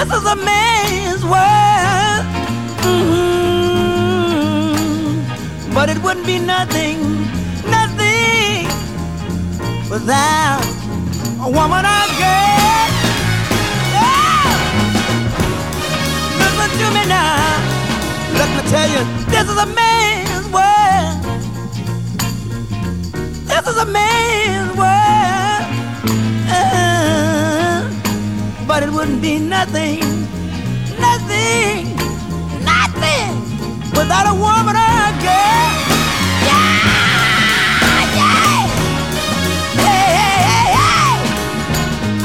This is a man's world. But it wouldn't be nothing, nothing without a woman or girl. Yeah. Listen to me now. Let me tell you, this is a man's world. This is a man's world. But it wouldn't be nothing, nothing, nothing without a woman or a girl.